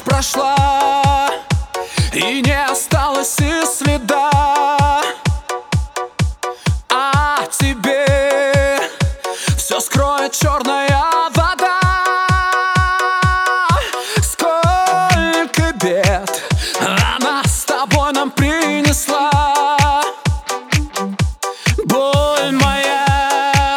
прошла, и не осталось и следа. А тебе все скроет черная вода. Сколько бед она с тобой нам принесла. Боль моя,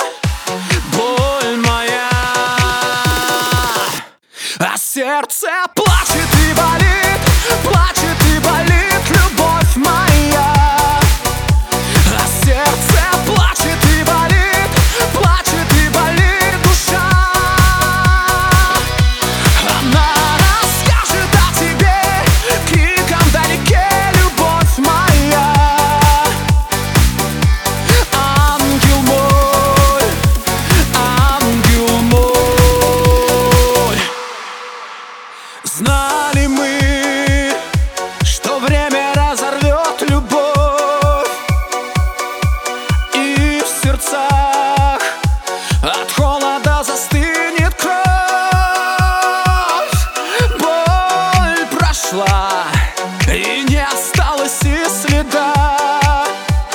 а сердце плачет и болит, плачет и болит любовь моя. А сердце плачет и болит, плачет и болит душа. Она расскажет о тебе криком вдалеке, любовь моя. Ангел мой, ангел мой. Знали мы, что время разорвет любовь, и в сердцах от холода застынет кровь. Боль прошла, и не осталось и следа.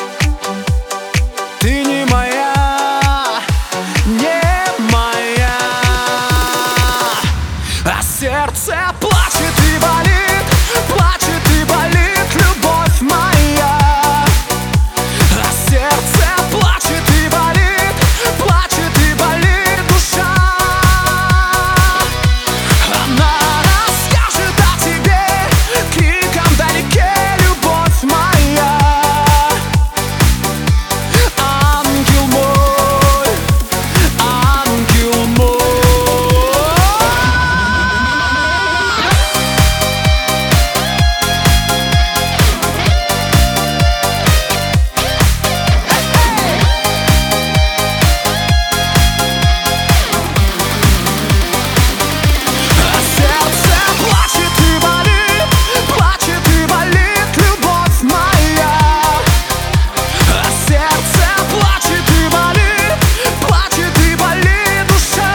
Ты не моя, не моя. А сердце плачет и болит, плачет и болит любовь моя. А сердце плачет и болит, плачет и болит душа. Она расскажет о тебе криком вдалеке, любовь моя. Ангел мой, ангел мой. Сердце плачет и болит, плачет и болит любовь моя. А сердце плачет и болит, плачет и болит душа.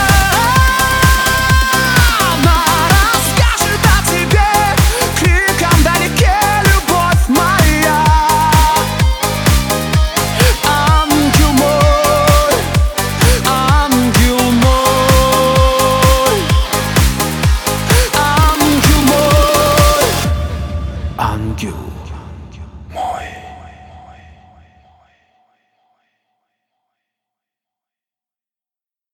Она расскажет о тебе криком вдалеке, любовь моя. Ангел мой, ангел мой. Ангел мой, ангел.